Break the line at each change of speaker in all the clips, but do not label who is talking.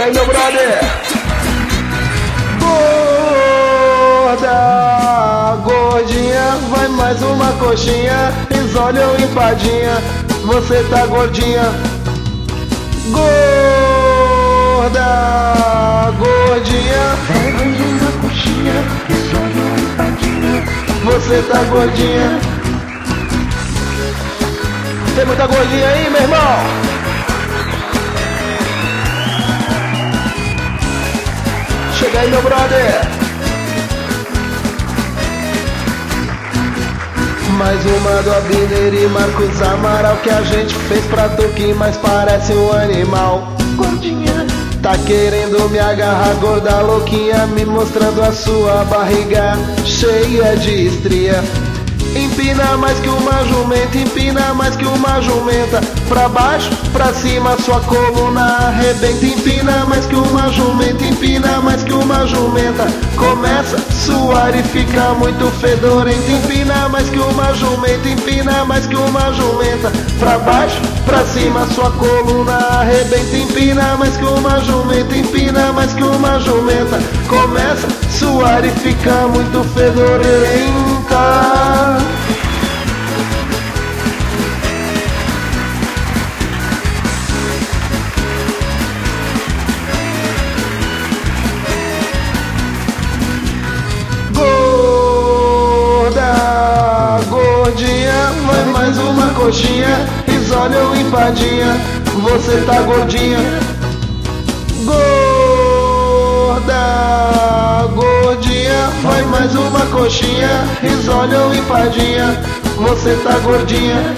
Chega aí, meu brother. Gorda, gordinha, vai mais uma coxinha, risole ou empadinha, você tá gordinha. Gorda, gordinha,
vai mais uma coxinha, risole ou empadinha,
você tá gordinha. Tem muita gordinha aí, meu irmão? Chega aí, meu brother. Mais uma do Abner e Marcos Amaral, que a gente fez pra tu que mais parece um animal.
gordinha,
Tá querendo me agarrar, gorda louquinha, me mostrando a sua barriga cheia de estria. Empina mais que uma jumenta, empina mais que uma jumenta, pra baixo, pra cima, sua coluna arrebenta. Empina mais que uma jumenta, empina mais que uma jumenta, começa a suar e fica muito fedorenta. Empina mais que uma jumenta, empina mais que uma jumenta, pra baixo, pra cima, sua coluna arrebenta. Empina mais que uma jumenta, empina mais que uma jumenta, começa a suar e fica muito fedorenta. Gordinha, vai mais uma coxinha, risole ou empadinha, você tá gordinha. Gorda, gordinha, vai mais uma coxinha, risole ou empadinha, você tá gordinha.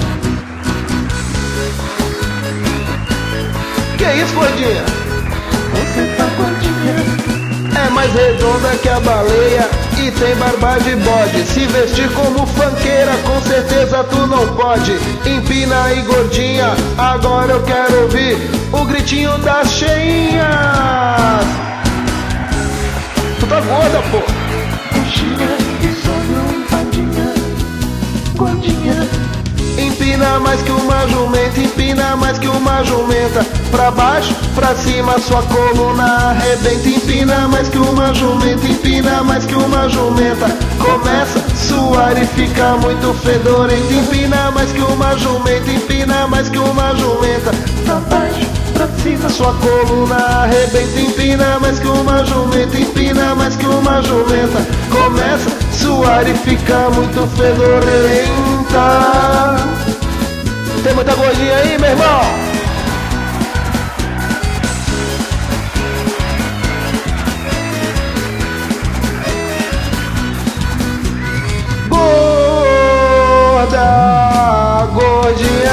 Que isso, gordinha?
você tá gordinha,
É mais redonda que a baleia e tem barba de bode. Se vestir como funkeira, com certeza tu não pode. Empina aí, gordinha, agora eu quero ouvir o gritinho das cheinhas. Tu tá gorda, pô.
coxinha, risole ou empadinha, gordinha,
Empina mais que uma jumenta, empina mais que uma jumenta, pra baixo, pra cima, sua coluna arrebenta. Empina mais que uma jumenta, empina mais que uma jumenta, começa a suar e fica muito fedorenta. Empina mais que uma jumenta, empina mais que uma jumenta,
pra baixo, pra cima,
sua coluna arrebenta. Empina mais que uma jumenta, empina mais que uma jumenta, começa a suar e fica muito fedorenta. Tem muita gordinha aí, meu irmão? Gorda, gordinha,